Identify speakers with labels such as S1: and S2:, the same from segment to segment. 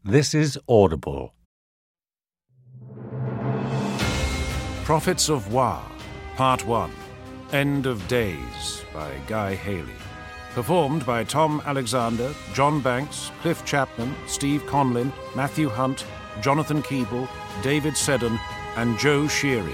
S1: This is Audible.
S2: Prophets of Wa, Part 1, End of Days by Guy Haley. Performed by Tom Alexander, John Banks, Cliff Chapman, Steve Conlin, Matthew Hunt, Jonathan Keeble, David Seddon, and Joe Shearing.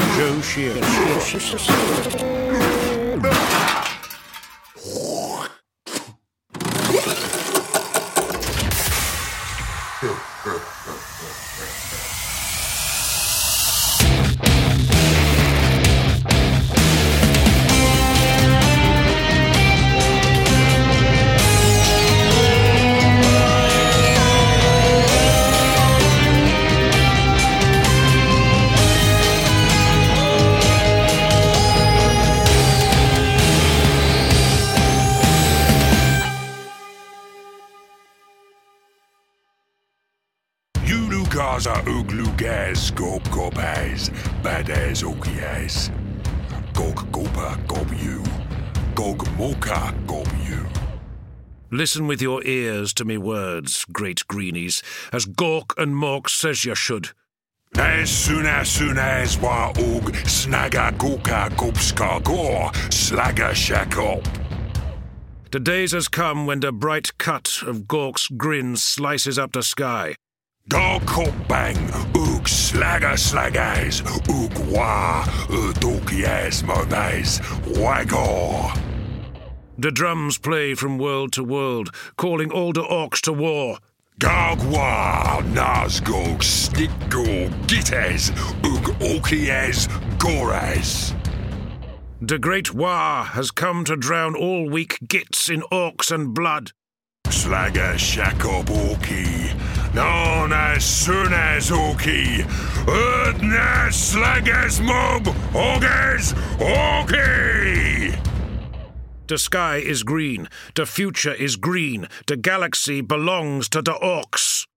S3: Gaza Uglugaz Gob Gobaz Badaz Okiaz Gog Gopa Gob you Gog Moka Gob you.
S2: Listen with your ears to me words, great greenies, as Gork and Mork says you should.
S3: As soon as wa og snaga goka gobska gore slaga shakop.
S2: The days has come when the bright cut of Gork's grin slices up the sky.
S3: Dog bang, ug slagaz, ug wa, dokias mobaz, wagor.
S2: The drums play from world to world, calling all the orcs to war.
S3: Gagwa, nazgog, stikgo, gites, ug okias, goras.
S2: The great Wa has come to drown all weak gits in orcs and blood.
S3: Slaga shakob orki. Non as soon as Oki, Erdna Slagas Mob, Oges, Oki!
S2: The sky is green, the future is green, the galaxy belongs to the orcs.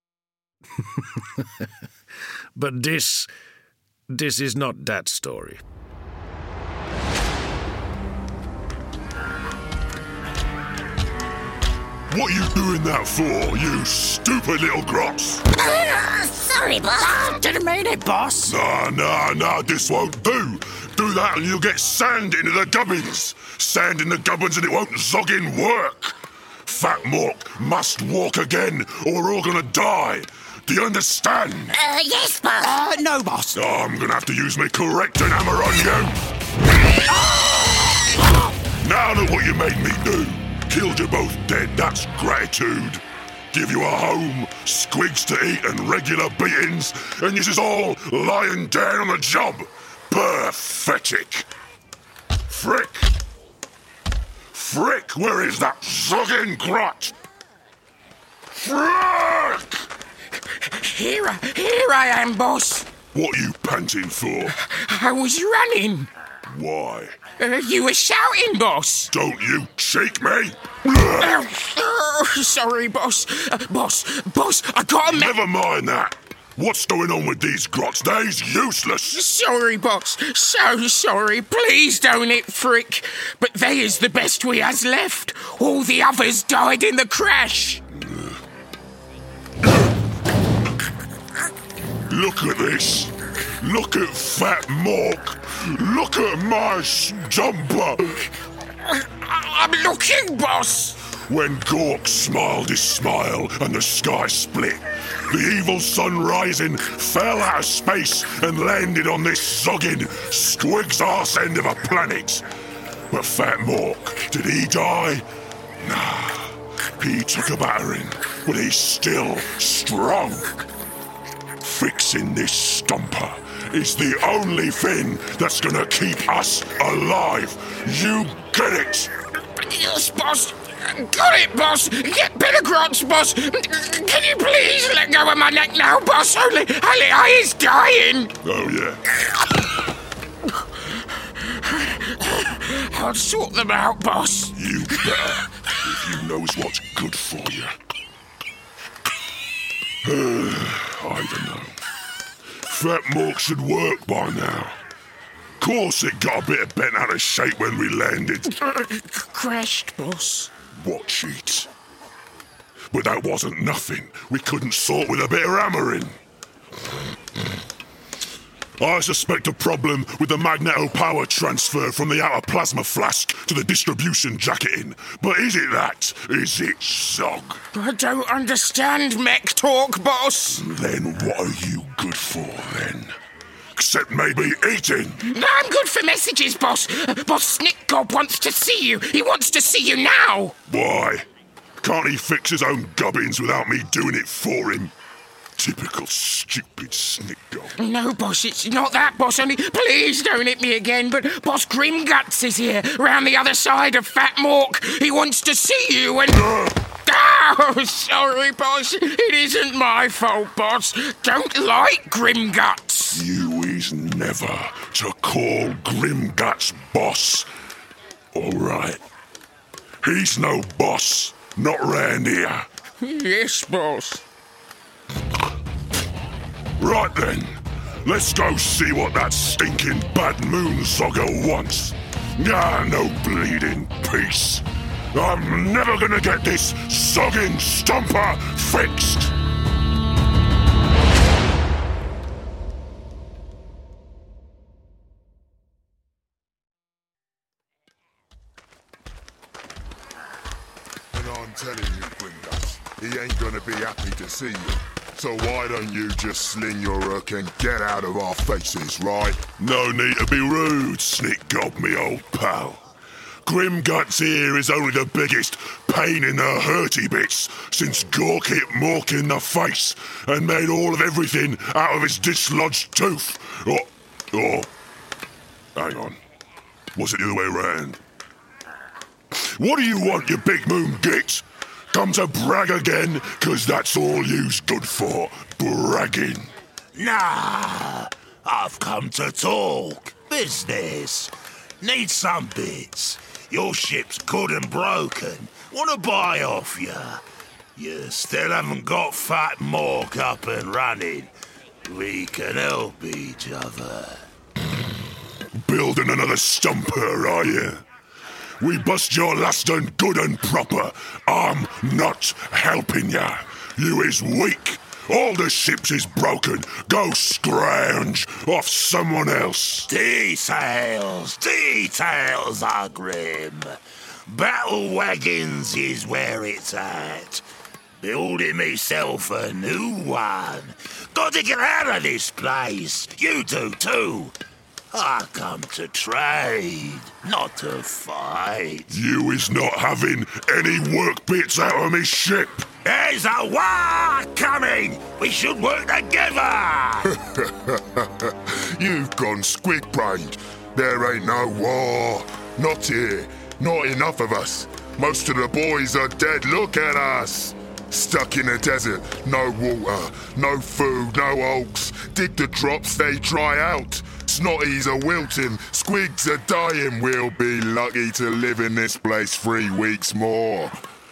S2: But this is not that story.
S3: What you doing that for, you stupid little grots?
S4: Sorry, boss.
S5: Didn't mean it, boss.
S3: Nah, this won't do. Do that and you'll get sand into the gubbins. Sand in the gubbins and it won't zoggin' work. Fat Mork must walk again or we're all gonna die. Do you understand?
S4: Yes, boss.
S5: No, boss.
S3: I'm gonna have to use my correcting hammer on you. Now look what you made me do. Killed you both dead, that's gratitude. Give you a home, squigs to eat and regular beatings, and this is all lying down on the job. Pathetic. Frick, where is that zogging grot? Frick!
S5: Here I am, boss.
S3: What are you panting for?
S5: I was running.
S3: Why?
S5: You were shouting, boss.
S3: Don't you cheek me?
S5: Sorry, boss. Boss, I got a
S3: Never mind that. What's going on with these grots? They's useless.
S5: Sorry, boss. So sorry. Please don't hit Frick. But they is the best we has left. All the others died in the crash.
S3: Look at this. Look at Fat Mork. Look at my jumper.
S5: I'm looking, boss.
S3: When Gork smiled his smile and the sky split, the evil sun rising fell out of space and landed on this zogging, squig's arse end of a planet. But Fat Mork, did he die? Nah, he took a battering, but he's still strong. Fixing this stumper is the only thing that's gonna keep us alive. You get it?
S5: Yes, boss. Got it, boss. Get better grots, boss. Can you please let go of my neck now, boss? Only I is dying.
S3: Oh, yeah.
S5: I'll sort them out, boss.
S3: You better, if you knows what's good for you. I don't know. Fat Mork should work by now. Course it got a bit bent out of shape when we landed.
S5: Crashed, boss.
S3: Watch it. But that wasn't nothing we couldn't sort with a bit of hammering. I suspect a problem with the magneto power transfer from the outer plasma flask to the distribution jacketing. But is it that? Is it Zog?
S5: I don't understand mech talk, boss.
S3: Then what are you good for, then? Except maybe eating?
S5: No, I'm good for messages, boss. Boss Snickgob wants to see you. He wants to see you now.
S3: Why? Can't he fix his own gubbins without me doing it for him? Typical stupid Snickgob.
S5: No, boss, it's not that, boss. Only please don't hit me again. But Boss Grimguts is here, round the other side of Fat Mork. He wants to see you and... Oh, sorry, boss. It isn't my fault, boss. Don't like Grimguts.
S3: You is never to call Grimguts boss. All right. He's no boss. Not round here.
S5: Yes, boss.
S3: Right then, let's go see what that stinking bad moonsogger wants. Ah, no bleeding peace. I'm never gonna get this sogging stomper fixed.
S1: And I'm telling you, Grimguts, he ain't gonna be happy to see you. So why don't you just sling your hook and get out of our faces, right?
S3: No need to be rude, Snickgob, me old pal. Grimguts here is only the biggest pain in the hurty bits since Gork hit Mork in the face and made all of everything out of his dislodged tooth. Or, hang on, was it the other way round? What do you want, you big moon git? Come to brag again, 'cause that's all you's good for, bragging.
S6: Nah, I've come to talk. Business. Need some bits. Your ship's good and broken. Wanna buy off ya? You still haven't got Fat Mork up and running. We can help each other.
S3: Building another stumper, are you? We bust your last un good and proper. I'm not helping ya. You is weak. All the ships is broken. Go scrounge off someone else.
S6: Details are grim. Battle wagons is where it's at. Building myself a new one. Got to get out of this place. You do too. I come to trade, not to fight.
S3: You is not having any work bits out of me ship.
S6: There's a war coming! We should work together!
S1: You've gone squig-brained. There ain't no war. Not here. Not enough of us. Most of the boys are dead. Look at us. Stuck in a desert. No water. No food. No oaks. Dig the drops, they dry out. Snotties are wilting. Squigs are dying. We'll be lucky to live in this place 3 weeks more.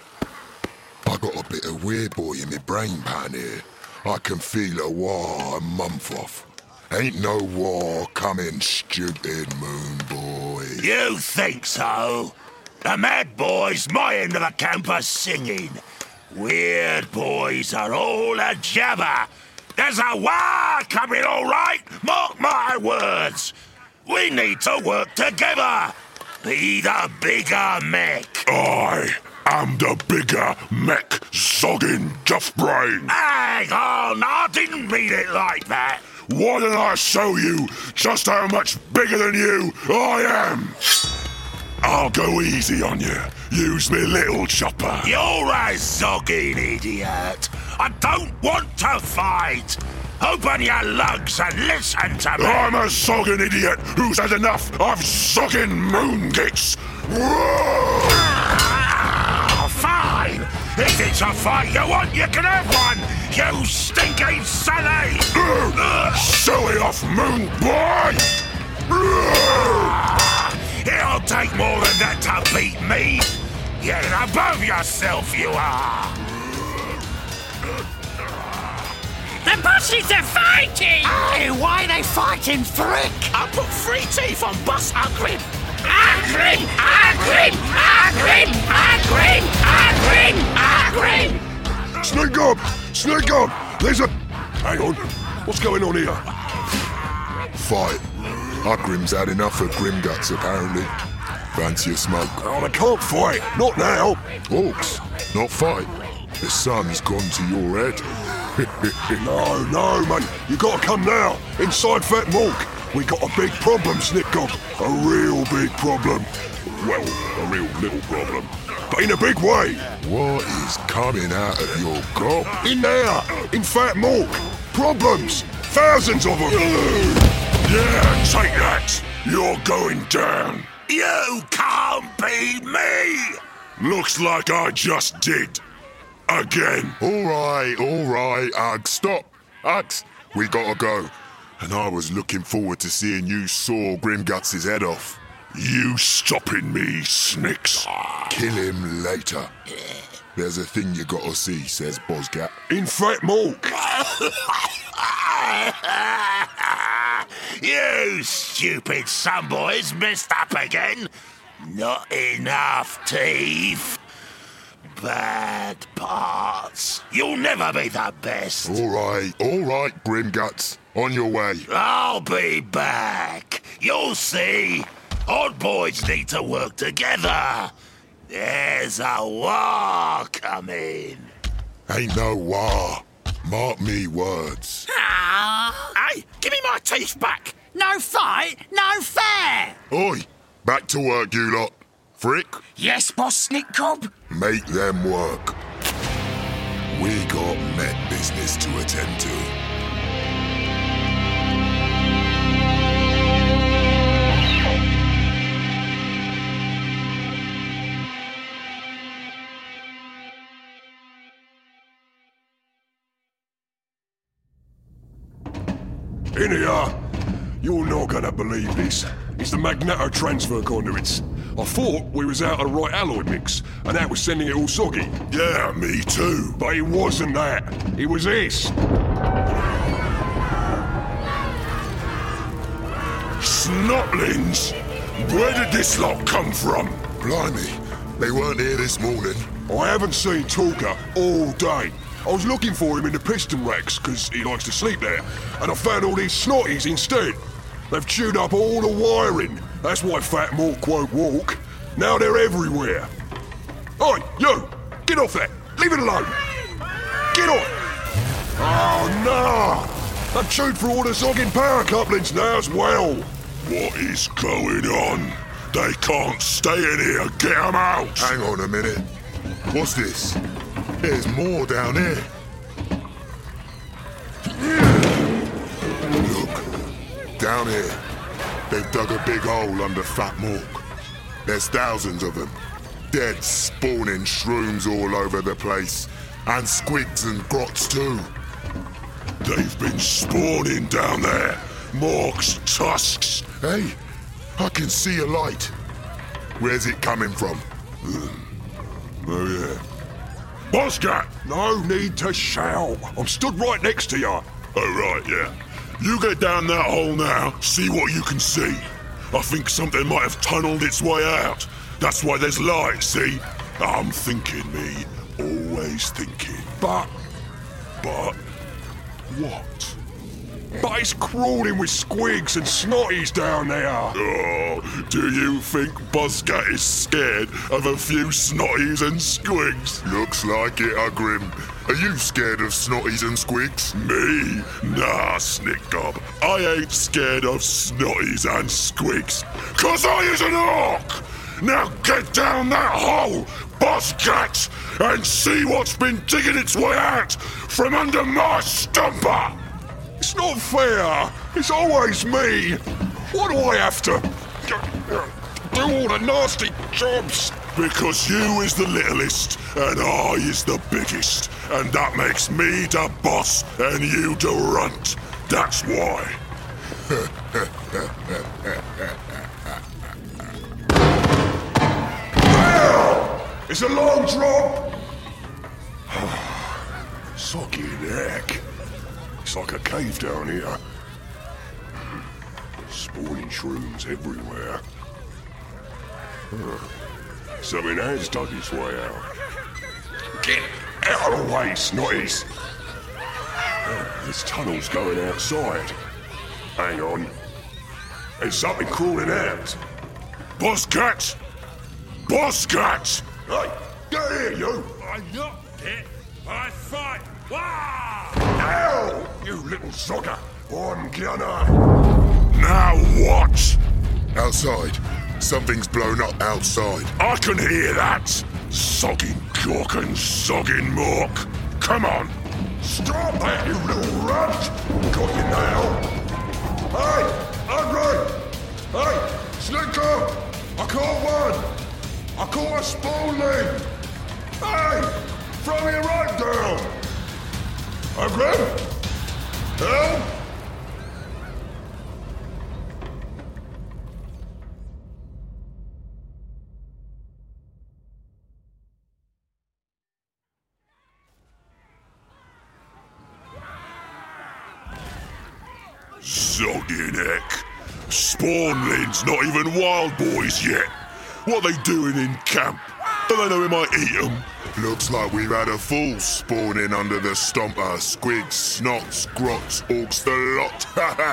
S1: I got a bit of weird boy in my brain pan here. I can feel a war a month off. Ain't no war coming, stupid moon boy.
S6: You think so? The mad boys, my end of the camp, are singing. Weird boys are all a jabber. There's a war coming, all right? Mark my words. We need to work together. Be the bigger mech.
S3: I am the bigger mech zogging Duffbrain.
S6: Hang on, I didn't mean it like that.
S3: Why don't I show you just how much bigger than you I am? I'll go easy on you. Use me little chopper.
S6: You're a zogging idiot. I don't want to fight. Open your lugs and listen to me.
S3: I'm a zogging idiot who's had enough of zogging moongits.
S6: Fine. If it's a fight you want, you can have one. You stinking silly.
S3: Silly off, moon boy.
S6: It'll take more than that to beat me. Get above yourself, you are.
S4: The bosses are fighting!
S5: Hey, why are they fighting, frick?
S4: I put 3 teeth on Boss Ugrin!
S5: Agrin!
S3: Sneak up! Sneak up! There's a... Hang on. What's going on here?
S1: Fight. Ugrim's had enough of Grimguts, apparently. Fancy a smoke?
S3: Oh, they can't fight. Not now.
S1: Orcs, not fight. The sun's gone to your head.
S3: No, mate. You gotta come now. Inside Fat Mork. We got a big problem, Snipgob. A real big problem. Well, a real little problem. But in a big way.
S1: What is coming out of your gob?
S3: In there. In Fat Mork. Problems. Thousands of them. Yeah, take that. You're going down.
S6: You can't beat me!
S3: Looks like I just did. Again.
S1: All right, Uggs, stop. Uggs, we gotta go. And I was looking forward to seeing you saw Grimguts' head off.
S3: You stopping me, Snicks?
S1: Kill him later. There's a thing you gotta see, says Bosgat.
S3: In Fat Mork.
S6: You stupid sunboys messed up again. Not enough teeth. Bad parts. You'll never be the best.
S1: All right, Grimguts. On your way.
S6: I'll be back. You'll see. Odd boys need to work together. There's a war coming.
S1: Ain't no war. Mark me words.
S4: Hey, give me my teeth back. No fight, no fair.
S1: Oi, back to work, you lot. Frick,
S5: Yes, Boss Snickcob?
S1: make them work. We got Met business to attend to.
S3: In here. You're not gonna believe this. It's the Magneto transfer conduits. I thought we was out of the right alloy mix, and that was sending it all soggy.
S1: Yeah, me too.
S3: But it wasn't that. It was this.
S1: Snotlings! Where did this lot come from? Blimey, they weren't here this morning.
S3: I haven't seen Talker all day. I was looking for him in the piston racks, because he likes to sleep there, and I found all these snotties instead. They've chewed up all the wiring. That's why Fat Mork won't walk. Now they're everywhere. Oi, you! Get off that! Leave it alone! Get off! Oh, no! I've chewed through all the zogging power couplings now as well.
S1: What is going on? They can't stay in here. Get them out! Hang on a minute. What's this? There's more down here. Look, down here. They've dug a big hole under Fat Mork. There's thousands of them. Dead, spawning shrooms all over the place. And squigs and grots too. They've been spawning down there. Mork's tusks. Hey, I can see a light. Where's it coming from? Oh, yeah.
S3: Bosgat! No need to shout. I'm stood right next to you.
S1: Oh, right, yeah. You get down that hole now, see what you can see. I think something might have tunneled its way out. That's why there's light, see? I'm thinking, me. Always thinking.
S3: But
S1: What?
S3: it's crawling with squigs and snotties down there.
S1: Oh, do you think Bosgat is scared of a few snotties and squigs? Looks like it, Ugrim. Are you scared of snotties and squigs? Me? Nah, Snickgob. I ain't scared of snotties and squigs. 'Cause I is an orc! Now get down that hole, Bosgat, and see what's been digging its way out from under my stumper!
S3: It's not fair. It's always me. Why do I have to do all the nasty jobs?
S1: Because you is the littlest, and I is the biggest, and that makes me the boss, and you the runt. That's why.
S3: It's a long drop. Soggy neck. It's like a cave down here. Spawning shrooms everywhere. Something has dug its way out. Out of the way, snotties. This tunnel's going outside. Hang on. There's something crawling out. Boss Cat! Boss Cat! Hey, get here, you!
S7: I'm not dead. I fight. Wah!
S3: Ow! You little sogger! I'm gonna... Now what?
S1: Outside. Something's blown up outside.
S3: I can hear that! Sogging cock and sogging mork! Come on! Stop that, you little runt! Got you now! Hey! Andre! Hey! Slinker! I caught one! I caught a spoolie! Hey! Throw me a rope down! Andre? Help! Zogging heck. Spawnlings not even wild boys yet. What are they doing in camp? Do they know we might eat them?
S1: Looks like we've had a fool spawning under the stomper. Squigs, snots, grots, orcs, the lot.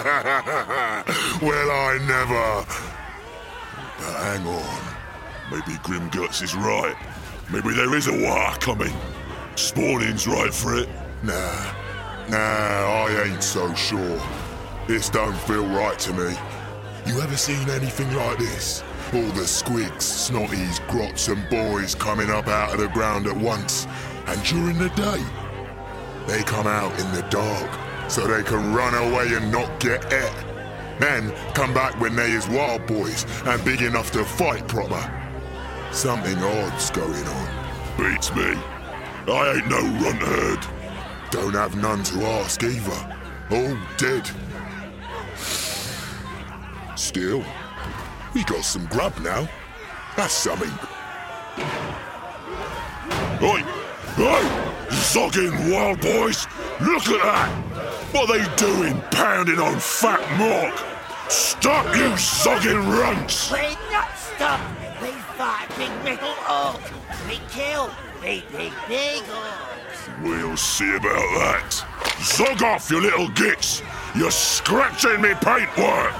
S1: Well, I never. But hang on.
S3: Maybe Grimguts is right. Maybe there is a war coming. Spawning's right for it.
S1: Nah, I ain't so sure. This don't feel right to me. You ever seen anything like this? All the squigs, snotties, grots and boys coming up out of the ground at once. And during the day, they come out in the dark so they can run away and not get et. Then come back when they is wild boys and big enough to fight proper. Something odd's going on.
S3: Beats me. I ain't no runt herd.
S1: Don't have none to ask either. All dead. Still, we got some grub now. That's something.
S3: Oi! Oi! Zogging wild boys! Look at that! What are they doing pounding on Fat Mork? Stop, you zogging runts!
S8: We not stop. We fight big metal orc. We kill big orcs.
S3: We'll see about that. Zog off, you little gits! You're scratching me paintwork!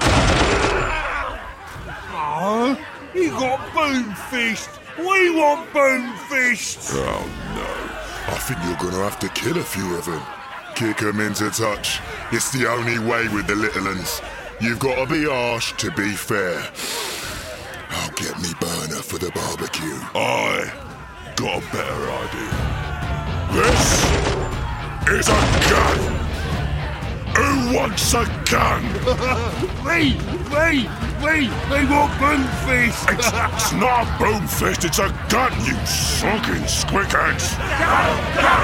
S7: Oh, you got Boomfist. We want Boomfist.
S1: Oh no. I think you're gonna have to kill a few of them. Kick them into touch. It's the only way with the little uns. You've got to be harsh to be fair. I'll get me burner for the barbecue.
S3: I got a better idea. This is a gun! Who wants a gun?
S7: We want Boomfist.
S3: It's not a boomfist, it's a gun, you sogging squickheads!
S5: Gun!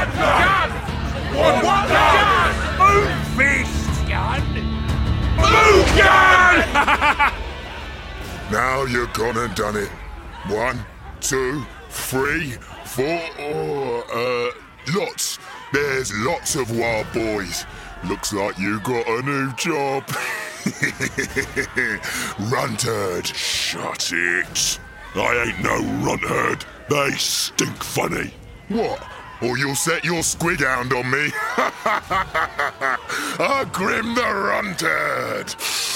S5: What gun?
S7: Boomfist.
S5: Boom gun!
S1: Now you're gone and done it. 1, 2, 3, 4, lots. There's lots of wild boys. Looks like you got a new job. Runt herd.
S3: Shut it. I ain't no runt herd. They stink funny.
S1: What? Or you'll set your squig hound on me? Grim the runt herd.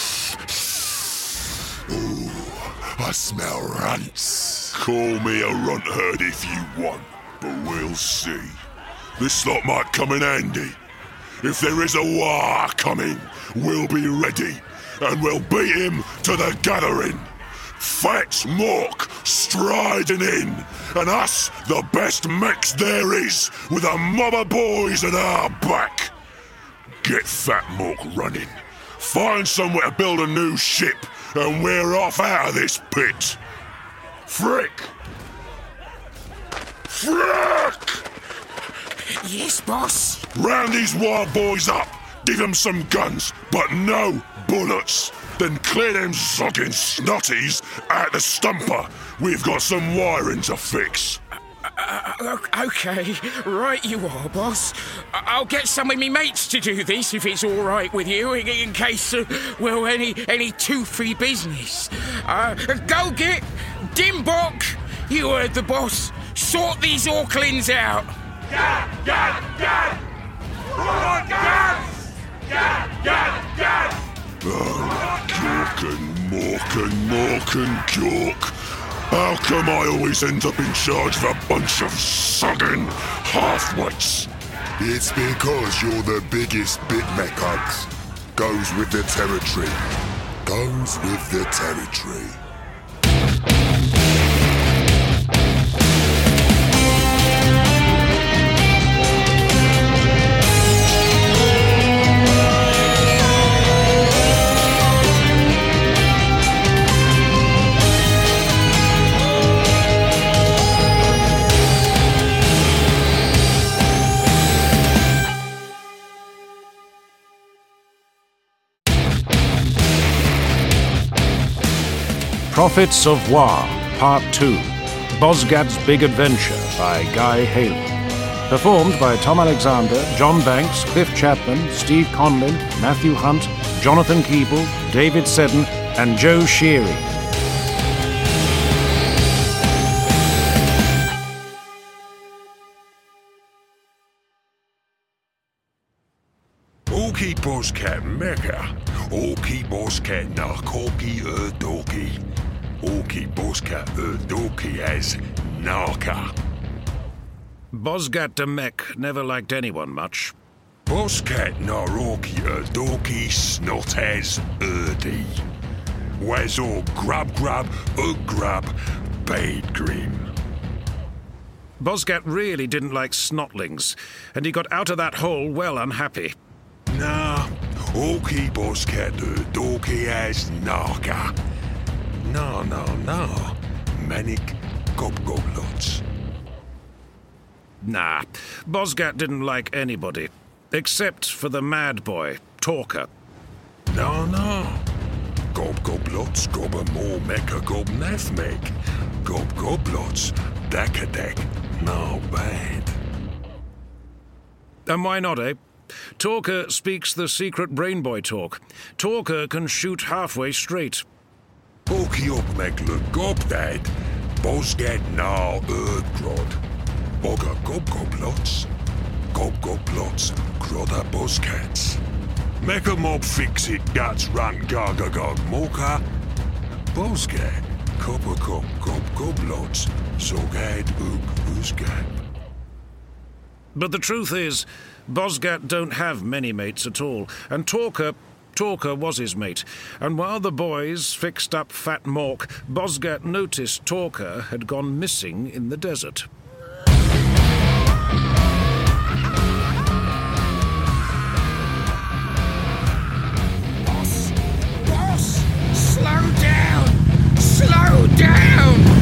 S1: Ooh, I smell runts.
S3: Call me a runt herd if you want, but we'll see. This lot might come in handy. If there is a war coming, we'll be ready, and we'll beat him to the gathering. Fat Mork striding in, and us the best mechs there is, with a mob of boys at our back. Get Fat Mork running. Find somewhere to build a new ship, and we're off out of this pit. Frick! Frick!
S5: Yes, boss.
S3: Round these wild boys up. Give them some guns, but no bullets. Then clear them zogging snotties out the stumper. We've got some wiring to fix.
S5: Okay, right you are, boss. I'll get some of me mates to do this if it's all right with you, in case, any toothy business. Go get Dimbok. You heard the boss. Sort these Aucklins out.
S3: Cork and Mork and Cork. How come I always end up in charge of a bunch of sogging half-wits?
S1: It's because you're the biggest bitmech, Hugs. Goes with the territory. Goes with the territory.
S2: Prophets of War, Part 2, Bosgat's Big Adventure by Guy Haley. Performed by Tom Alexander, John Banks, Cliff Chapman, Steve Conlin, Matthew Hunt, Jonathan Keeble, David Seddon, and Joe Sheary.
S3: Okie Boscat Mecca, Okie Boscat Narkoki Erdoki, Okie Boscat Erdoki as Narka.
S2: Bosgat de Mek never liked anyone much.
S3: Boscat Naroki Erdoki Snot as Erdi. Wazor Grub Grab Bade Grim.
S2: Bosgat really didn't like snotlings, and he got out of that hole well unhappy.
S3: Nah, Okie Boscat Erdoki as Narka. No, Manic Goblots.
S2: Nah, Bosgat didn't like anybody, except for the mad boy, Talker.
S3: No. Goblots Gobber more Mecca Gob Nefmek. Goblots Dakadek. No bad.
S2: And why not, eh? Talker speaks the secret brain boy talk. Talker can shoot halfway straight.
S3: Okiok Mekle Gobdad. Bosgat Na Erdgrod. Bogger Goblots. Goblots. Grodda Boscats. Mecca Mob Fix It Guts Run Gargagog Moka. Bosgat. Copper Goblots. Zogad Usgab.
S2: But the truth is, Bosgat don't have many mates at all, and Talker was his mate. And while the boys fixed up Fat Mork, Bosgat noticed Talker had gone missing in the desert.
S5: Boss! Slow down! Slow down!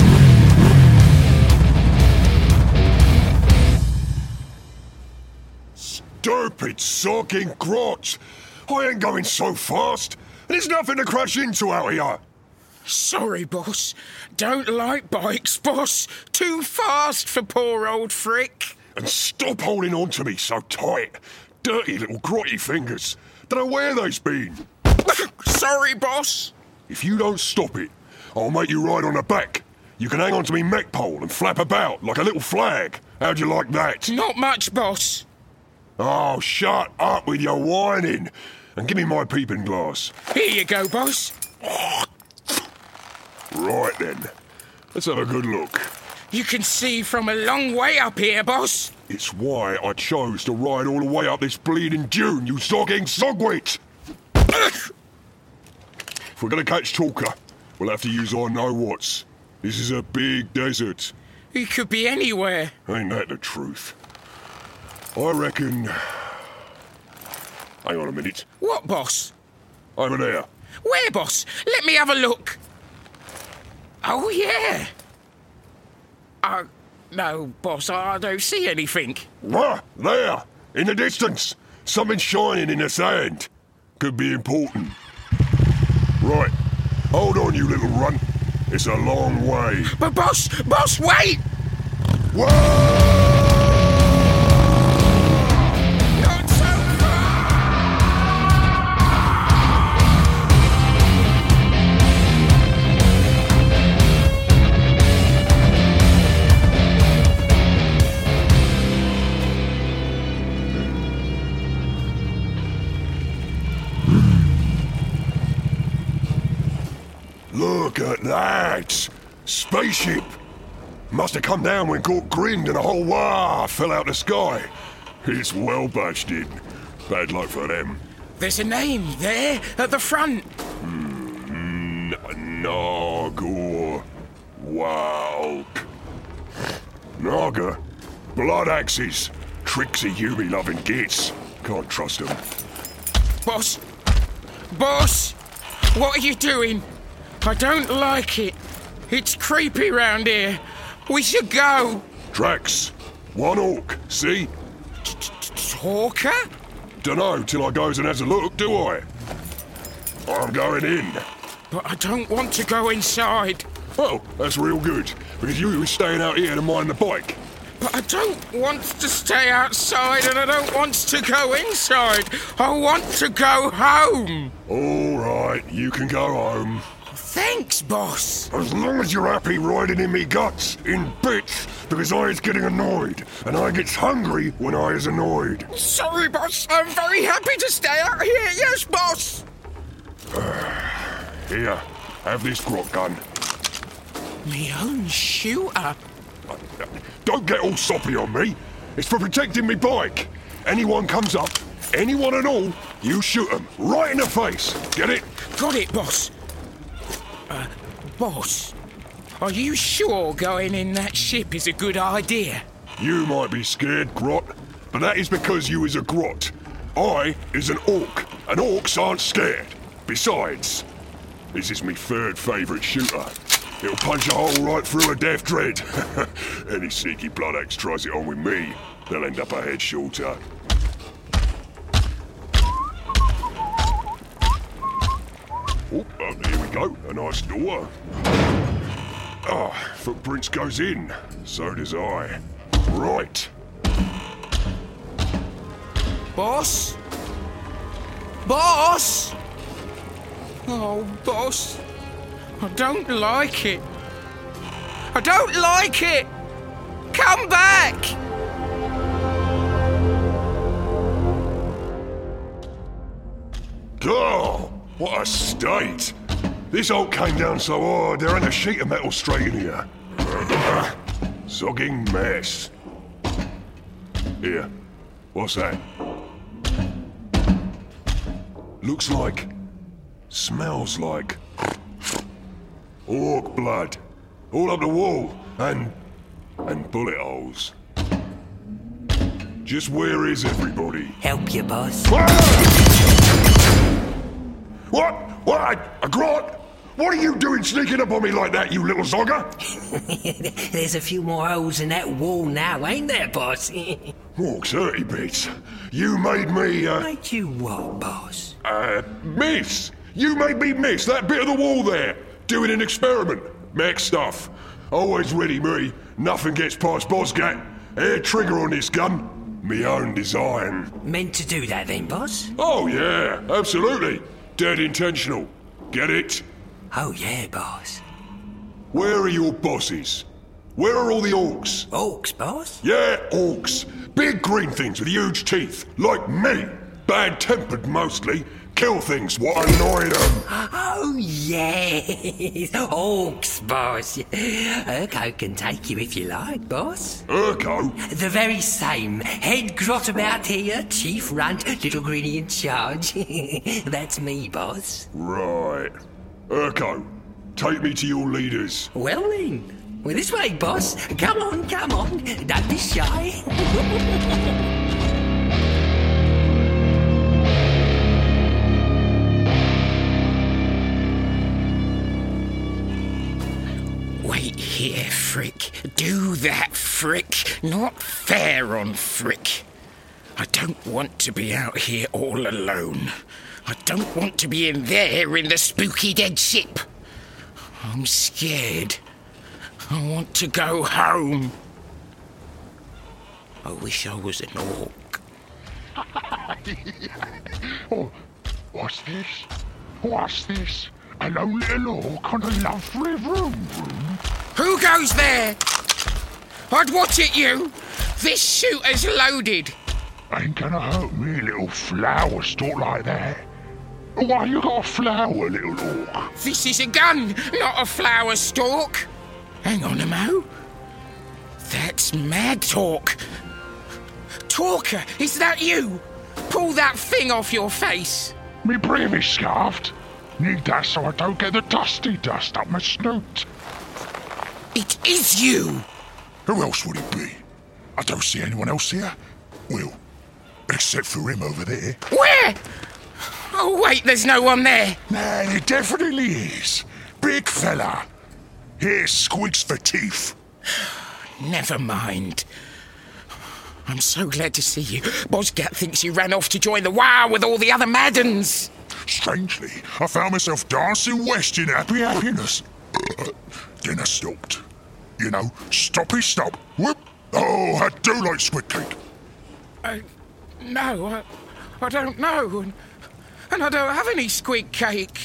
S3: Stupid sogging grot! I ain't going so fast. There's nothing to crash into out here.
S5: Sorry, boss. Don't like bikes, boss. Too fast for poor old Frick.
S3: And stop holding on to me so tight. Dirty little grotty fingers. Don't know where they've been.
S5: Sorry, boss.
S3: If you don't stop it, I'll make you ride on the back. You can hang on to me mech pole and flap about like a little flag. How'd you like that?
S5: Not much, boss.
S3: Oh, shut up with your whining. And give me my peeping glass.
S5: Here you go, boss.
S3: Right then. Let's have a good look.
S5: You can see from a long way up here, boss.
S3: It's why I chose to ride all the way up this bleeding dune, you sogging sogwit! If we're gonna catch Talker, we'll have to use our know-whats. This is a big desert.
S5: He could be anywhere.
S3: Ain't that the truth? I reckon... Hang on a minute.
S5: What, boss?
S3: Over there.
S5: Where, boss? Let me have a look. Oh, yeah. No, boss, I don't see anything.
S3: What? There! In the distance! Something shining in the sand. Could be important. Right. Hold on, you little runt. It's a long way.
S5: But, boss, wait!
S3: Whoa!
S5: Not so
S3: Look at that! Spaceship! Must have come down when Gork grinned and a whole wah fell out the sky. It's well bashed in. Bad luck for them.
S5: There's a name there at the front.
S3: Nagor Walk. Naga? Blood axes. Tricksy Yumi-loving gits. Can't trust them.
S5: Boss! Boss! What are you doing? I don't like it. It's creepy round here. We should go.
S3: Drax. One orc, see?
S5: Talker?
S3: Dunno till I goes and has a look, do I? I'm going in.
S5: But I don't want to go inside.
S3: Well, that's real good, because you was staying out here to mind the bike.
S5: But I don't want to stay outside and I don't want to go inside. I want to go home.
S3: All right, you can go home.
S5: Thanks, boss.
S3: As long as you're happy riding in me guts, in bits, because I is getting annoyed, and I gets hungry when I is annoyed.
S5: Sorry, boss. I'm very happy to stay out here. Yes, boss.
S3: Here, have this grot gun.
S5: Me own shooter.
S3: Don't get all soppy on me. It's for protecting me bike. Anyone comes up, anyone and all, you shoot 'em right in the face. Get it?
S5: Got it, boss. Boss, are you sure going in that ship is a good idea?
S3: You might be scared, Grot, but that is because you is a grot. I is an orc, and orcs aren't scared. Besides, this is me third favourite shooter. It'll punch a hole right through a death dread. Any sneaky blood axe tries it on with me, they'll end up a head shorter. Oh, here we go. A nice door. Footprints goes in. So does I. Right.
S5: Boss? Boss? Oh, boss. I don't like it. I don't like it. Come back.
S3: Oh, what a state! This oak came down so hard, there ain't a sheet of metal straight in here. Sogging mess. Here, what's that? Looks like... smells like... orc blood. All up the wall, and bullet holes. Just where is everybody?
S8: Help you, boss.
S3: What? What? A grot? What are you doing sneaking up on me like that, you little zogger?
S8: There's a few more holes in that wall now, ain't there, boss?
S3: Orcs, 30 bits. You made me,
S8: Made you what, boss?
S3: miss. You made me miss that bit of the wall there. Doing an experiment. Mech stuff. Always ready, me. Nothing gets past Bosgat. Air trigger on this gun. Me own design.
S8: Meant to do that then, boss?
S3: Oh, yeah. Absolutely. Dead intentional. Get it?
S8: Oh, yeah, boss.
S3: Where are your bosses? Where are all the orcs?
S8: Orcs, boss?
S3: Yeah, orcs. Big green things with huge teeth. Like me. Bad-tempered mostly. Kill things what annoy them.
S8: Oh, yes. Orcs, boss. Urko can take you if you like, boss.
S3: Urko?
S8: The very same. Head grot about here, chief runt, little greenie in charge. That's me, boss.
S3: Right. Urko, take me to your leaders.
S8: Well then. Well, this way, boss. Come on, come on. Don't be shy.
S5: Wait here, Frick. Do that, Frick. Not fair on Frick. I don't want to be out here all alone. I don't want to be in there in the spooky dead ship. I'm scared. I want to go home. I wish I was an orc.
S1: Oh, what's this? What's this? A lone little orc on a lovely room.
S5: Who goes there? I'd watch it, you. This shooter's loaded.
S1: Ain't gonna hurt me, little flower stalk like that.
S3: Why you got a flower, little orc?
S5: This is a gun, not a flower stalk. Hang on a mo. That's Mad Talk. Talker, is that you? Pull that thing off your face.
S3: Me breath is scarfed. Need that so I don't get the dusty dust up my snoot.
S5: It is you.
S3: Who else would it be? I don't see anyone else here. Well, except for him over there.
S5: Where? Oh, wait, there's no one there.
S3: Nah, it definitely is. Big fella. Here's Squigs for teeth.
S5: Never mind. I'm so glad to see you. Bosgat thinks you ran off to join the WoW with all the other Maddens.
S3: Strangely, I found myself dancing west in happy happiness. Then I stopped. You know, stoppy stop. Whoop. Oh, I do like squid cake.
S5: No, I don't know. And I don't have any squid cake.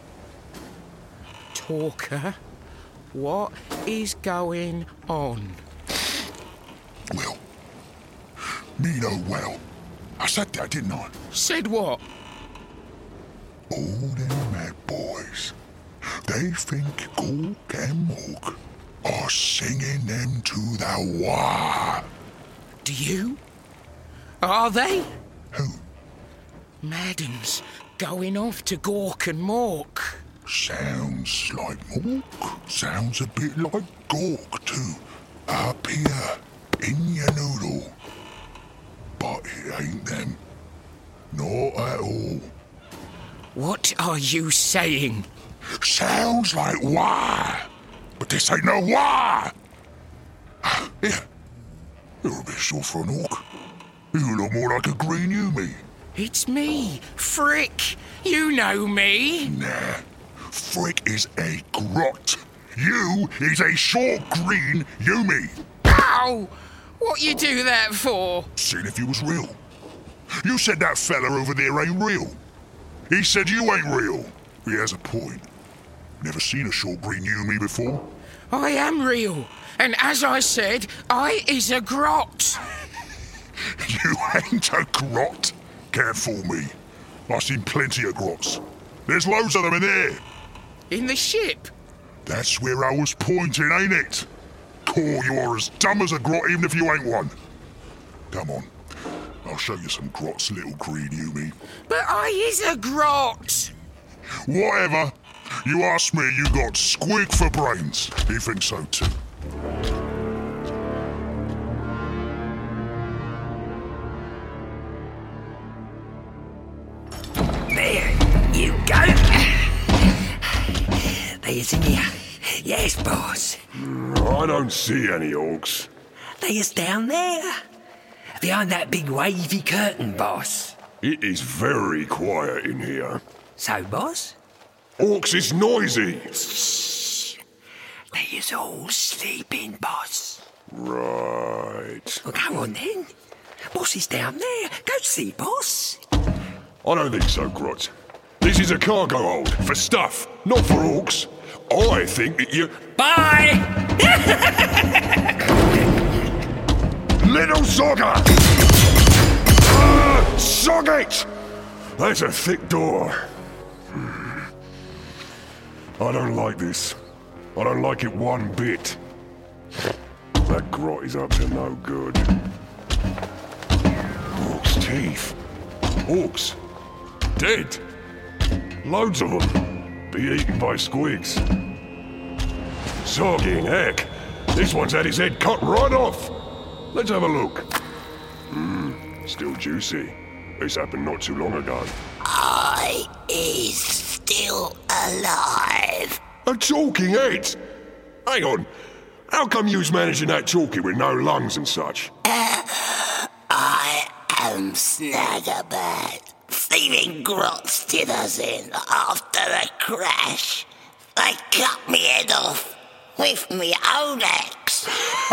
S5: Talker, what is going on?
S3: Well, me know well. I said that, didn't I?
S5: Said what?
S3: All them mad boys, they think Gork and Morg are singing them to the Wah.
S5: Do you? Are they?
S3: Who?
S5: Maddens going off to Gork and Mork.
S3: Sounds like Mork. Sounds a bit like Gork too. Up here, in your noodle. But it ain't them. Not at all.
S5: What are you saying?
S3: Sounds like Wah. But this ain't no Wah. Here. You're a bit short for an orc. You look more like a green Yumi.
S5: It's me, Frick. You know me.
S3: Nah. Frick is a grot. You is a short green Yumi.
S5: Ow! What you do that for?
S3: Seeing if you was real. You said that fella over there ain't real. He said you ain't real. He has a point. Never seen a short green Yumi before.
S5: I am real. And as I said, I is a grot.
S3: You ain't a grot. Can't fool me. I've seen plenty of grots. There's loads of them in there.
S5: In the ship?
S3: That's where I was pointing, ain't it? Core, you are as dumb as a grot even if you ain't one. Come on. I'll show you some grots, little green Yumi.
S5: But I is a grot.
S3: Whatever. You ask me, you got squig for brains. He thinks so too.
S8: There you go. There's in here. Yes, boss.
S3: I don't see any orcs.
S8: There's down there. Behind that big wavy curtain, boss.
S3: It is very quiet in here.
S8: So, boss?
S3: Orcs is noisy.
S8: Shh. They's all sleeping, boss.
S3: Right.
S8: Well, go on then. Boss is down there. Go see, boss.
S3: I don't think so, Grot. This is a cargo hold for stuff, not for orcs. I think that you...
S8: Bye!
S3: Little Zogger! Zog it! That's a thick door. I don't like this. I don't like it one bit. That Grot is up to no good. Orcs' teeth. Orcs. Dead. Loads of them. Be eaten by squigs. Zogging heck. This one's had his head cut right off. Let's have a look. Still juicy. This happened not too long ago.
S8: I is still alive.
S3: A talking head? Hang on. How come you's managing that talking with no lungs and such?
S8: I am Snaggerbat. Thieving grots did us in after the crash. They cut me head off with me own axe.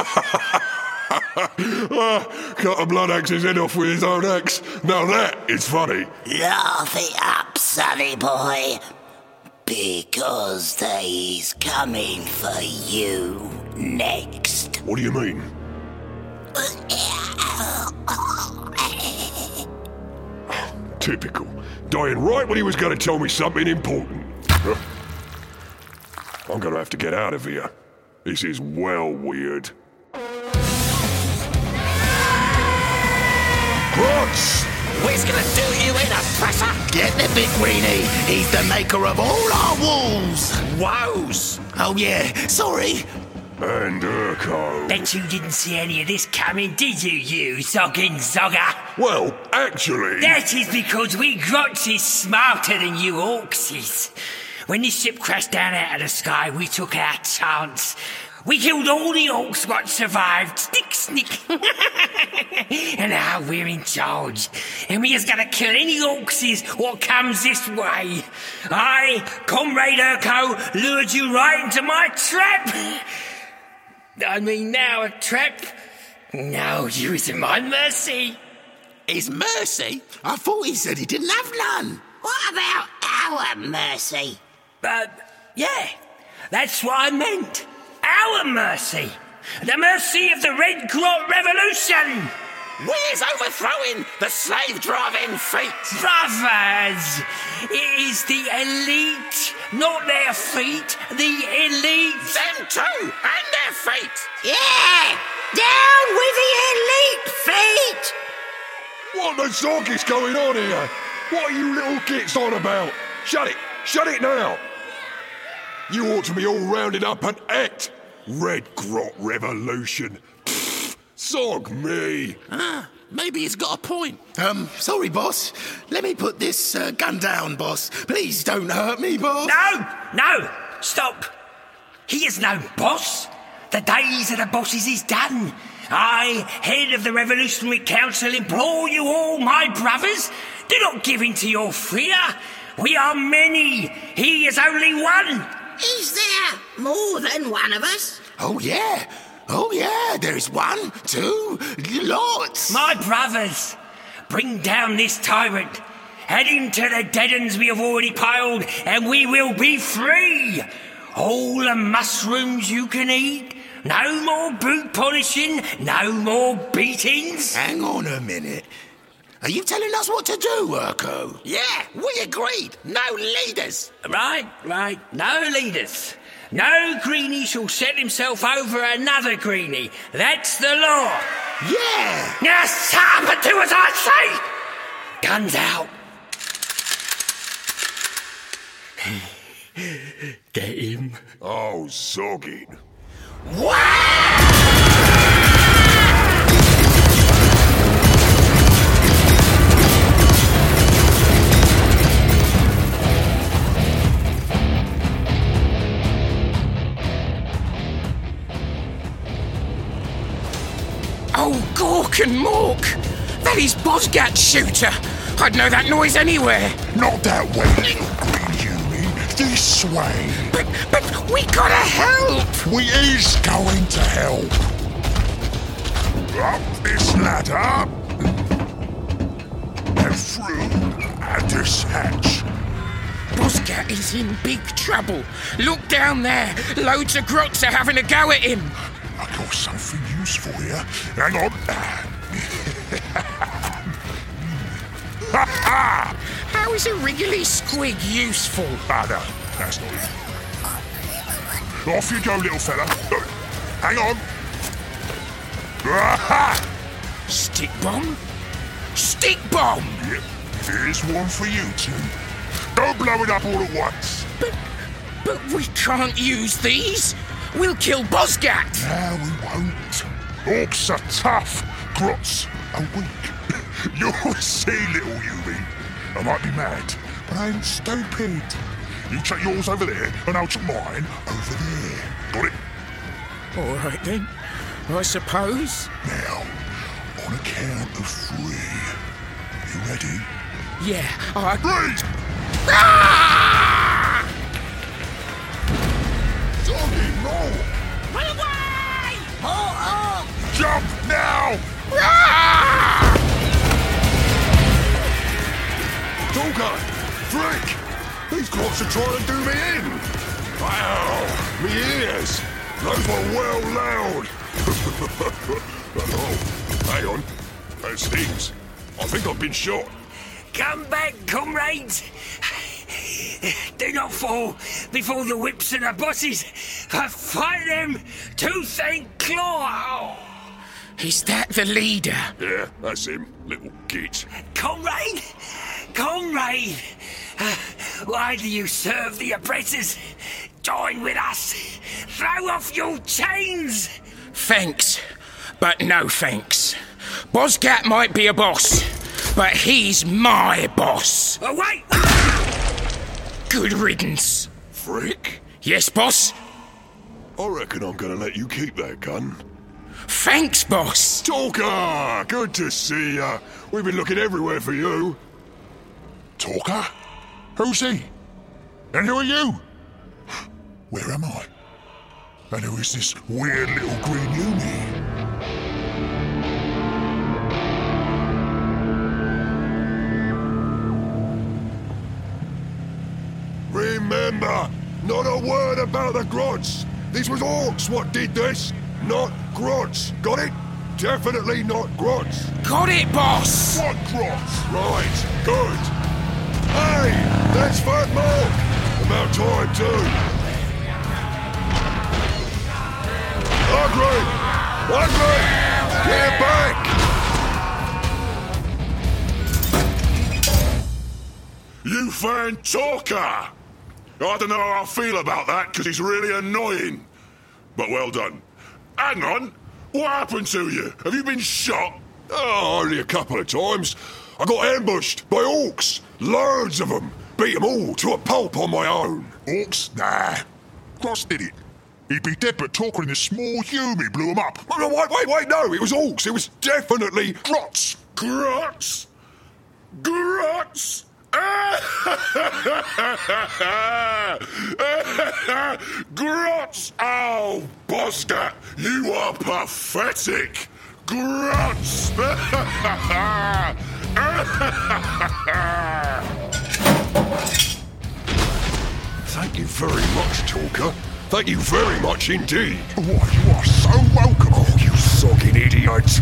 S3: Cut a blood axe's head off with his own axe. Now that is funny.
S8: Laugh it up, sonny boy. Because they's coming for you next.
S3: What do you mean? Typical. Dying right when he was going to tell me something important. I'm going to have to get out of here. This is well weird. Grots!
S6: We're gonna do you in, oppressor! Get the big greenie! He's the maker of all our walls! Woes! Oh yeah, sorry.
S3: And Urko.
S9: Bet you didn't see any of this coming, did you, you zogging zogger?
S3: Well, actually...
S9: That is because we Grots is smarter than you Orcses. When this ship crashed down out of the sky, we took our chance. We killed all the orcs what survived. Snick, snick. And now we're in charge. And we just gotta kill any orcses what comes this way. I, Comrade Urko, lured you right into my trap. I mean, now a trap. Now you is at my mercy.
S6: His mercy? I thought he said he didn't have none.
S8: What about our mercy?
S9: Yeah, that's what I meant. Our mercy. The mercy of the Red Grot Revolution.
S6: Where's overthrowing the slave-driving feet?
S9: Brothers, it is the elite, not their feet, the elite.
S6: Them too, and their feet.
S8: Yeah! Down with the elite feet!
S3: What the zog is going on here? What are you little gits on about? Shut it now! You ought to be all rounded up and act. Red Grot Revolution. Pfft, zog me.
S6: Maybe he's got a point. Sorry, boss. Let me put this gun down, boss. Please don't hurt me, boss.
S9: No, stop. He is no boss. The days of the bosses is done. I, head of the Revolutionary Council, implore you all, my brothers, do not give in to your fear. We are many. He is only one.
S8: Is there more than one of us?
S6: Oh, yeah, there's one, two, lots.
S9: My brothers, bring down this tyrant. Head him to the dead ends we have already piled, and we will be free. All the mushrooms you can eat. No more boot polishing, no more beatings.
S6: Hang on a minute. Are you telling us what to do, Urko? Yeah, we agreed. No leaders.
S9: Right. No leaders. No greenie shall set himself over another greenie. That's the law.
S6: Yeah.
S9: Now, stop and do as I say. Guns out. Get him.
S3: Oh, zogging.
S5: Oh, Gork and Mork! That is Bosgat's shooter! I'd know that noise anywhere!
S1: Not that way, little green human. This way.
S5: But we gotta help!
S1: We is going to help. Up this ladder. And through this hatch.
S5: Bosgat is in big trouble. Look down there. Loads of grots are having a go at him.
S1: I got something useful here. Hang on.
S5: How is a wriggly squig useful?
S1: No, that's not it. Off you go, little fella. Hang on.
S5: Stick bomb? Stick bomb!
S1: Yep, here's one for you two. Don't blow it up all at once.
S5: But we can't use these. We'll kill Bosgat.
S1: No, we won't. Orcs are tough. Grots are weak. You'll see, little Yubi. I might be mad, but I ain't stupid. You chuck yours over there, and I'll chuck mine over there. Got it?
S5: All right, then. I suppose.
S1: Now, on a count of 3. You ready?
S5: Yeah,
S1: 3!
S5: Ah!
S1: Doggy, roll!
S8: Run away! Oh!
S1: Jump now!
S5: Ah!
S3: Doggo! Frick! These grots are trying to do me in! Wow! Me ears! Those were well loud! Oh, hang on. That stings. I think I've been shot.
S9: Come back, comrades. Do not fall before the whips of the bosses. Fight them tooth and claw.
S5: Is that the leader?
S3: Yeah, that's him, little git.
S9: Comrade! Why do you serve the oppressors? Join with us. Throw off your chains.
S5: Thanks, but no thanks. Bosgat might be a boss, but he's my boss.
S9: Oh, wait!
S5: Good riddance.
S3: Frick?
S5: Yes, boss?
S3: I reckon I'm gonna let you keep that gun.
S5: Thanks, boss.
S3: Talker! Good to see ya. We've been looking everywhere for you.
S1: Talker? Who's he? And who are you? Where am I? And who is this weird little green Yumi?
S3: Remember, not a word about the Grots. This was orcs what did this, not Grots. Got it? Definitely not Grots.
S5: Got it, boss.
S3: What Grots? Right, good. Hey, that's Fat Mark. About time too. Ugly! Get back! You found Talker! I don't know how I feel about that, because he's really annoying. But well done. Hang on! What happened to you? Have you been shot? Oh, only a couple of times. I got ambushed by orcs. Loads of them. Beat them all to a pulp on my own.
S1: Orcs? Nah. Grots did it. He'd be dead, but Talker and his small Yumi blew him up.
S3: Wait, no, it was orcs. It was definitely
S1: Grots!
S3: Grots! Grots! Oh, Bosgat, you are pathetic! Grots! Thank you very much, Talker. Thank you very much indeed.
S1: Why, you are so welcome.
S3: Oh, you sogging idiot.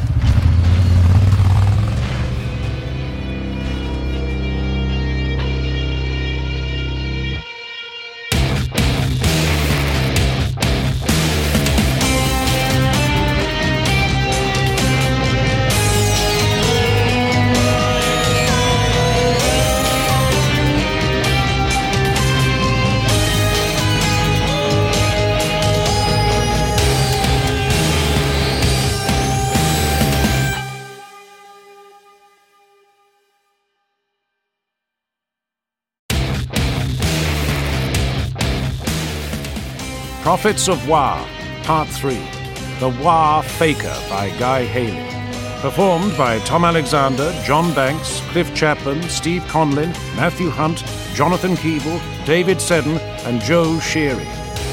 S2: Prophets of War, Part 3, The War Faker by Guy Haley. Performed by Tom Alexander, John Banks, Cliff Chapman, Steve Conlin, Matthew Hunt, Jonathan Keeble, David Seddon, and Joe Sheary.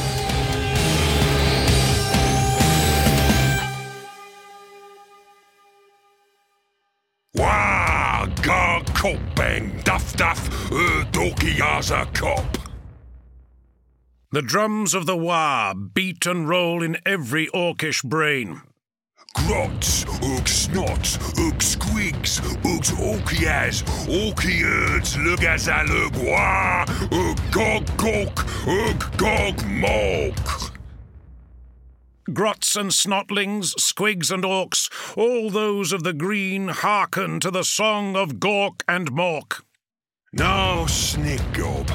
S3: Wah! Gar cop bang duff dorky as a cop.
S2: The drums of the War beat and roll in every orcish brain.
S3: Grots, snots, squigs, orkias, orkiards, lugazalugwa, gog mog.
S2: Grots and snotlings, squigs and orcs, all those of the green hearken to the song of Gork and Mork.
S3: No, Snickgob,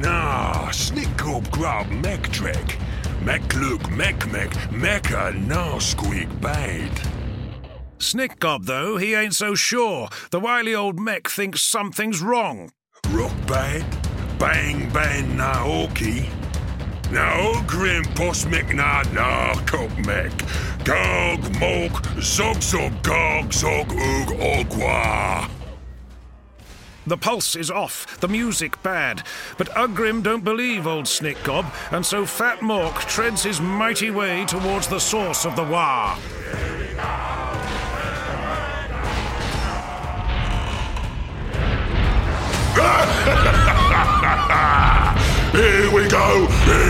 S3: grub mektrek. Mekluk, mecca, no squeak bad.
S2: Snickgob, though, he ain't so sure. The wily old mech thinks something's wrong.
S3: Rock bad, bang, na orky. No grim post mech na cock mech. Gog, mok, zog, gog, zog, ogwa.
S2: The pulse is off, the music bad, but Ugrim don't believe old Snickgob, and so Fat Mork treads his mighty way towards the source of the War.
S3: Here we go!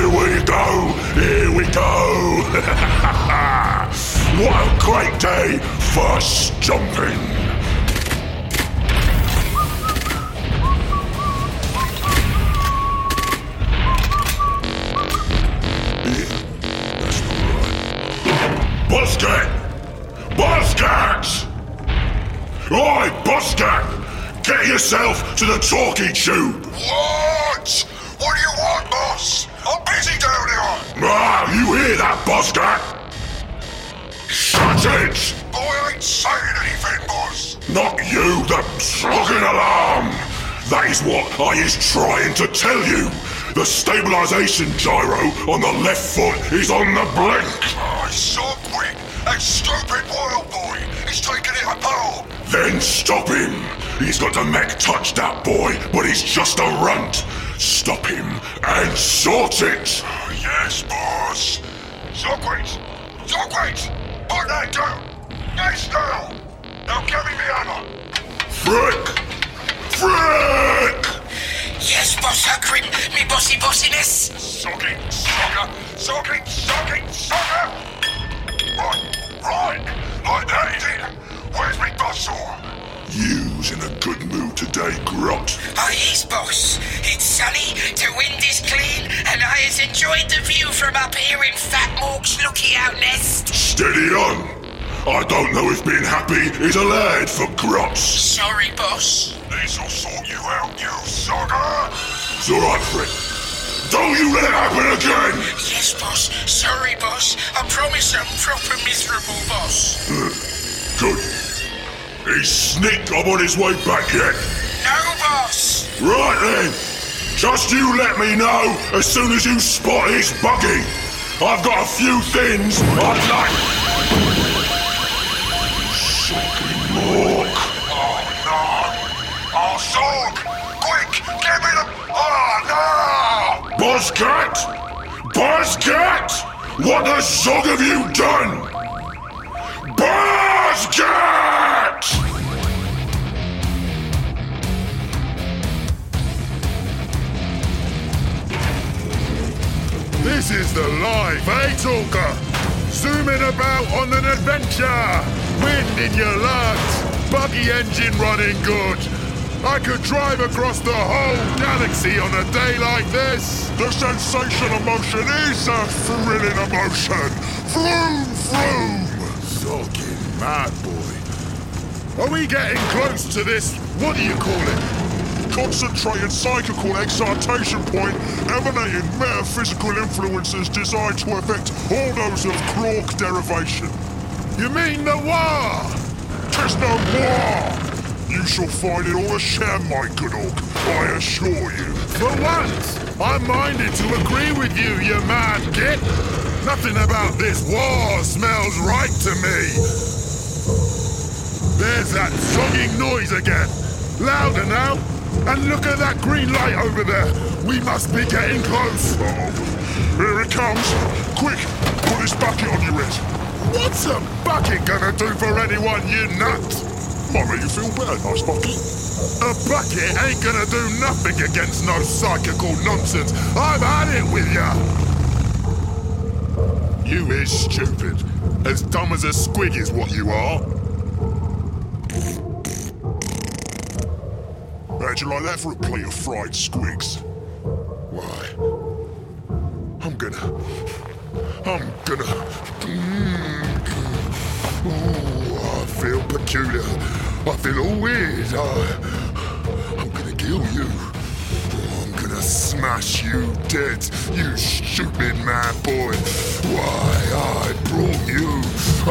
S3: What a great day for jumping! yourself to the talkie tube!
S1: What? What do you want, boss? I'm busy down here!
S3: Ah, you hear that, Buzzcat? Shut it!
S1: I ain't saying anything, boss!
S3: Not you, the slogging alarm! That is what I is trying to tell you! The stabilisation gyro on the left foot is on the blink!
S1: Oh, he's so quick! That stupid wild boy! He's taking it apart!
S3: Then stop him! He's got the mech touch that boy, but he's just a runt! Stop him and sort it!
S1: Yes, boss! Zogwit! Zogwit! Put that down! Yes, now! Now give me the hammer!
S3: Frick! Frick!
S9: Yes, Boss Grim, me bossiness.
S1: Sogging, sogger! Sogging, sogging, sogger! Right! Like that, is it? Where's me boss saw?
S3: You's in a good mood today, Grot.
S9: Oh, yes, Boss. It's sunny, the wind is clean, and I has enjoyed the view from up here in Fat Mork's lookout nest.
S3: Steady on! I don't know if being happy is allowed for Grots.
S9: Sorry, Boss.
S1: This'll sort you out, you sogger!
S3: It's alright, Frick. Don't you let it happen again!
S9: Yes, Boss. Sorry, Boss. I promise I'm proper miserable, Boss.
S3: Good. He's sneaked up on his way back yet?
S9: No, Boss.
S3: Right then. Just you let me know as soon as you spot his buggy. I've got a few things I'd like... Shocking Mork.
S1: Oh, no! Oh, Zog! Quick! Give me the... Oh, no!
S3: Buzzcat! Buzzcat! What the Zog have you done? Buzzcat!
S1: This is the life, eh, Talker? Zooming about on an adventure! Wind in your lungs! Buggy engine running good! I could drive across the whole galaxy on a day like this! The sensation of motion is a thrilling emotion! Vroom, vroom! Sogging mad, boy. Are we getting close to this, what do you call it? Concentrated psychical excitation point emanating metaphysical influences designed to affect all those of Clork derivation. You mean the war? 'Tis no war! You shall find it all a sham, my good orc, I assure you. For once, I'm minded to agree with you, you mad git. Nothing about this war smells right to me. There's that zogging noise again. Louder now. And look at that green light over there! We must be getting close! Oh, here it comes! Quick, put this bucket on your head! What's a bucket gonna do for anyone, you nut? Might make you feel better, nice bucket. A bucket ain't gonna do nothing against no psychical nonsense! I've had it with ya! You is stupid. As dumb as a squig is what you are. How'd you like that for a plate of fried squigs? Why? I'm gonna... Ooh, I feel peculiar. I feel all weird. I'm gonna kill you. I'm gonna smash you dead, you stupid mad boy. Why, I brought you.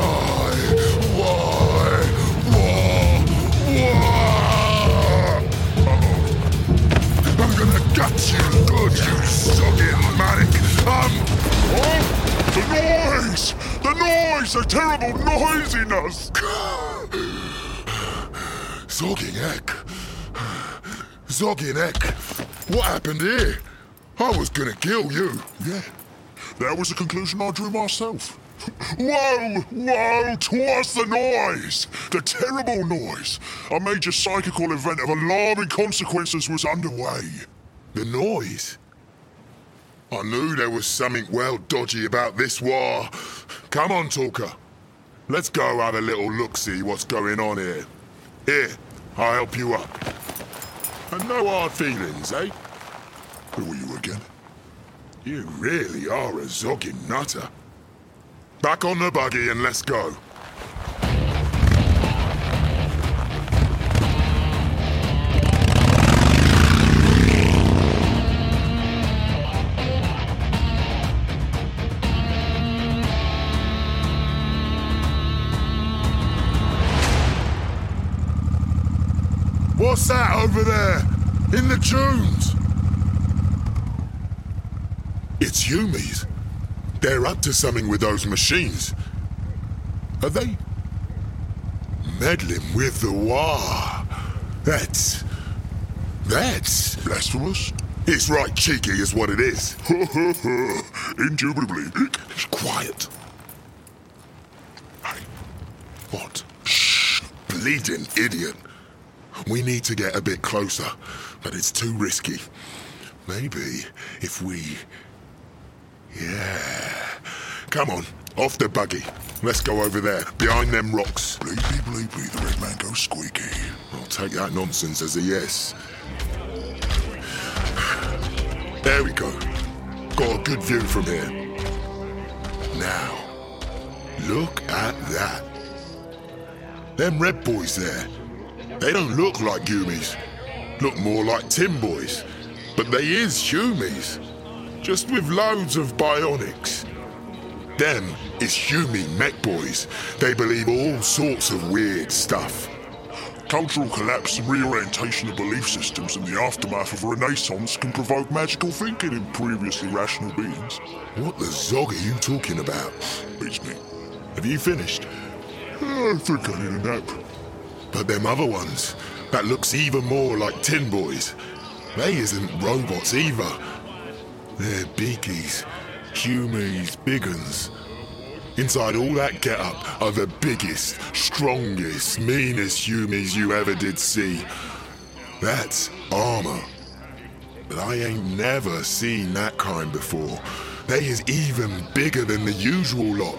S1: I'm gonna gut you good, you sogging manic. Oh, the noise! The noise! The terrible noisiness! Zogging heck. Zogging heck. What happened here? I was gonna kill you. Yeah, that was the conclusion I drew myself. Whoa! Whoa! 'Twas the noise! The terrible noise! A major psychical event of alarming consequences was underway. The noise? I knew there was something well dodgy about this war. Come on, Talker. Let's go have a little look-see what's going on here. Here, I'll help you up. And no hard feelings, eh? Who are you again? You really are a zogging nutter. Back on the buggy and let's go. over there, in the dunes. It's Yumis. They're up to something with those machines. Are they meddling with the war? That's
S3: blasphemous.
S1: It's right cheeky is what it is.
S3: Indubitably.
S1: Quiet.
S3: Hey, what?
S1: Shh, bleeding idiot. We need to get a bit closer, but it's too risky. Maybe if we... Yeah. Come on, off the buggy. Let's go over there, behind them rocks.
S3: Bleepy bleepy, the red man goes squeaky.
S1: I'll take that nonsense as a yes. There we go. Got a good view from here. Now, look at that. Them red boys there. They don't look like Yumis. Look more like Tim boys. But they is Yumis. Just with loads of bionics. Them is Yumi mech boys. They believe all sorts of weird stuff.
S3: Cultural collapse and reorientation of belief systems in the aftermath of a renaissance can provoke magical thinking in previously rational beings.
S1: What the zog are you talking about?
S3: Beats me.
S1: Have you finished?
S3: I think I need a nap.
S1: But them other ones, that looks even more like tin boys. They isn't robots either. They're biggies, Yumis, big uns. Inside all that get-up are the biggest, strongest, meanest Yumis you ever did see. That's armor. But I ain't never seen that kind before. They is even bigger than the usual lot.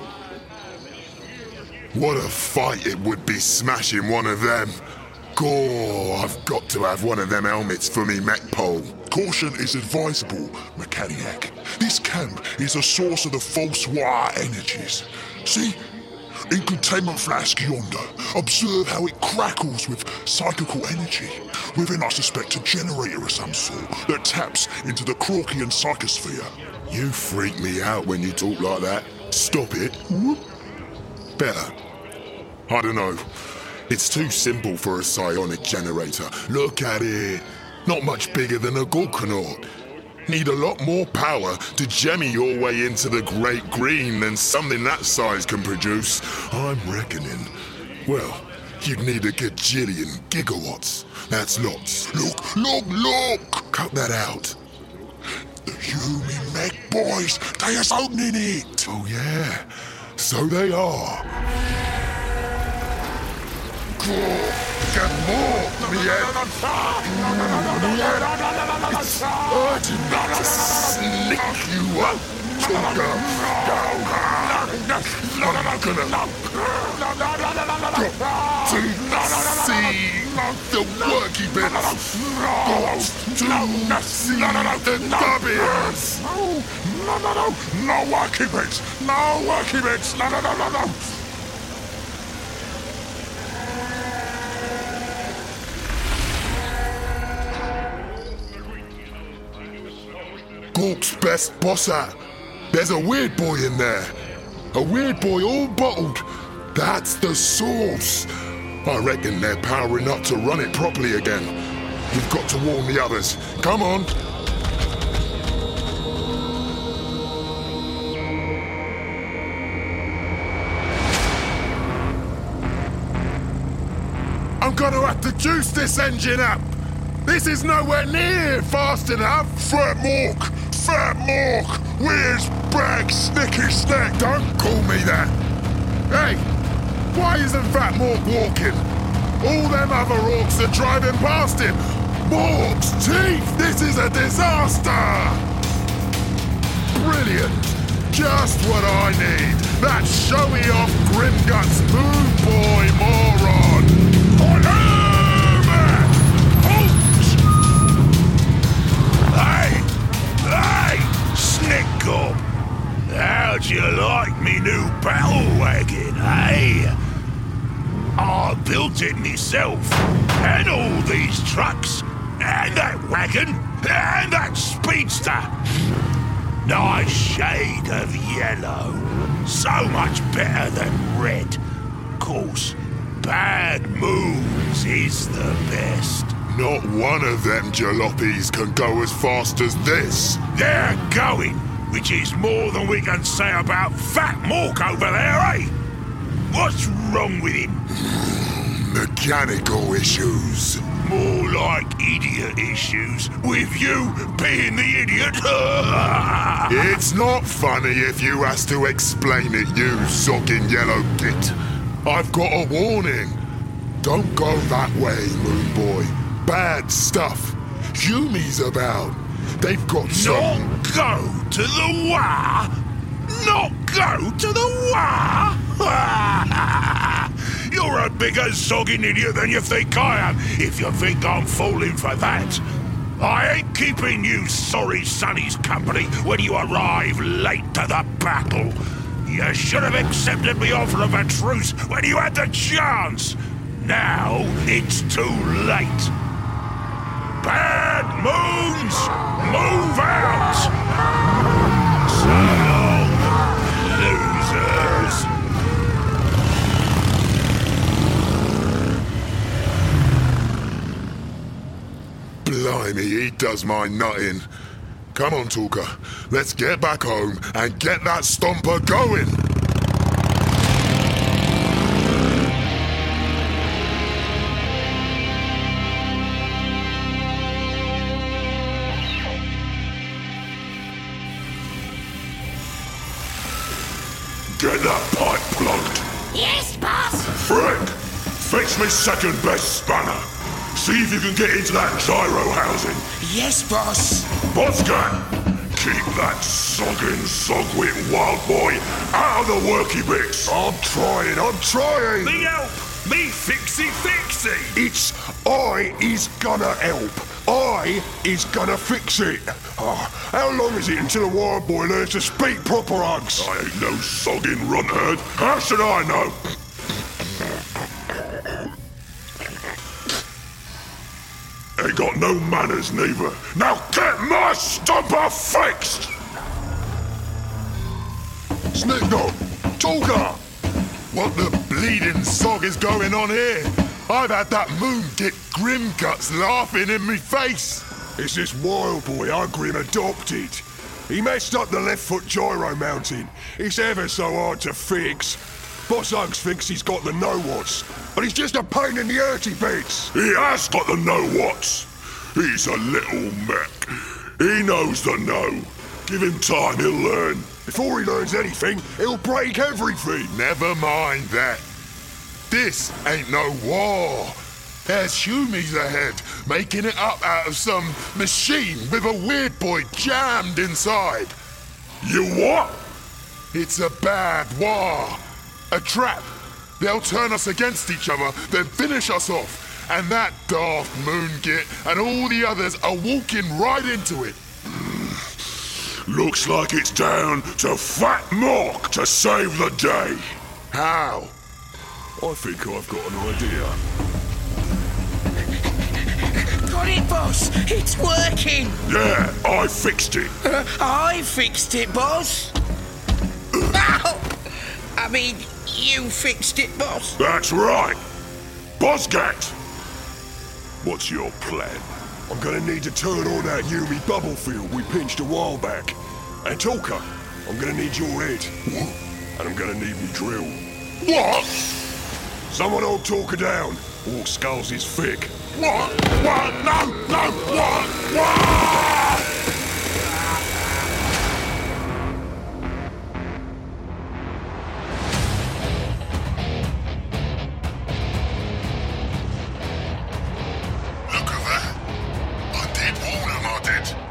S1: What a fight it would be smashing one of them. Gore, I've got to have one of them helmets for me mech pole.
S3: Caution is advisable, Mechaniac. This camp is a source of the false wire energies. See? In containment flask yonder, observe how it crackles with psychical energy. Within, I suspect, a generator of some sort that taps into the Krorkian psychosphere.
S1: You freak me out when you talk like that. Stop it. Better. I don't know. It's too simple for a psionic generator. Look at it. Not much bigger than a Gorkanaut. Need a lot more power to jemmy your way into the Great Green than something that size can produce. I'm reckoning. Well, you'd need a gajillion gigawatts. That's lots.
S3: Look!
S1: Cut that out.
S3: The Yumi mech boys, they are opening it!
S1: Oh yeah, so they are. Get more, me head. It's urgent me to slick you up, Tunga. I'm gonna got to see the worky bits. Got to see the dubbies.
S3: No worky bits! No worky bits! No!
S1: Gork's best bossa. There's a weird boy in there. A weird boy all bottled. That's the source. I reckon they're powering up to run it properly again. We've got to warn the others. Come on. I'm gonna have to juice this engine up. This is nowhere near fast enough.
S3: Fat Mork! Where's Bag Snicky Snack?
S1: Don't call me that. Hey, why isn't Fat Mork walking? All them other orcs are driving past him. Mork's teeth! This is a disaster! Brilliant! Just what I need. That showy-off Grimguts moon boy moron.
S6: Hey! Snickle! How'd you like me new battle wagon, eh? I built it myself, and all these trucks, and that wagon, and that speedster. Nice shade of yellow, so much better than red. Course, Bad Moons is the best.
S1: Not one of them jalopies can go as fast as this.
S6: They're going, which is more than we can say about Fat Mork over there, eh? What's wrong with him?
S1: Mechanical issues.
S6: More like idiot issues, with you being the idiot.
S1: It's not funny if you has to explain it, you sogging yellow git. I've got a warning. Don't go that way, Moon Boy. Bad stuff. Yumi's about. They've got some...
S6: Not go to the war? Not go to the war? You're a bigger sogging idiot than you think I am, if you think I'm falling for that. I ain't keeping you sorry sonny's company when you arrive late to the battle. You should have accepted my offer of a truce when you had the chance. Now it's too late. Bad moons, move out! So long, losers.
S1: Blimey, he does my nutting. Come on, Talker. Let's get back home and get that stomper going.
S3: Get that pipe plugged.
S8: Yes, boss.
S3: Frank, fix me second best spanner. See if you can get into that gyro housing.
S5: Yes, boss.
S3: Boscan, keep that sogging sogwit wild boy out of the worky bits.
S1: I'm trying.
S7: Me help! Me fixie!
S1: It's I is gonna help. I is gonna fix it. How long is it until a wild boy learns to speak proper, Hugs?
S3: I ain't no sogging runtherd. How should I know? Ain't got no manners neither. Now get my stomper fixed!
S1: Snickdog! Talker! What the bleeding sog is going on here? I've had that moon get Grimguts laughing in me face.
S10: It's this wild boy I Grim adopted. He messed up the left foot gyro mounting. It's ever so hard to fix. Boss Hugs thinks he's got the know-whats, but he's just a pain in the hurty bits.
S3: He has got the know-whats. He's a little mech. He knows the know. Give him time, he'll learn.
S10: Before he learns anything, he'll break everything.
S1: Never mind that. This ain't no war. There's Humies ahead, making it up out of some machine with a weird boy jammed inside.
S3: You what?
S1: It's a bad war. A trap. They'll turn us against each other, then finish us off. And that daft Moongit and all the others are walking right into it.
S3: Looks like it's down to Fat Mork to save the day.
S1: How?
S10: I think I've got an idea.
S5: Got it, boss. It's working.
S3: Yeah, I fixed it.
S5: I fixed it, boss. Ow! I mean, you fixed it, boss.
S3: That's right. Bosgat, what's your plan?
S10: I'm gonna need to turn on that Yumi bubble field we pinched a while back. And Talker, I'm gonna need your head. And I'm gonna need me drill.
S3: What?
S10: Someone hold Talker down. Orc skulls is thick.
S3: What? No! What?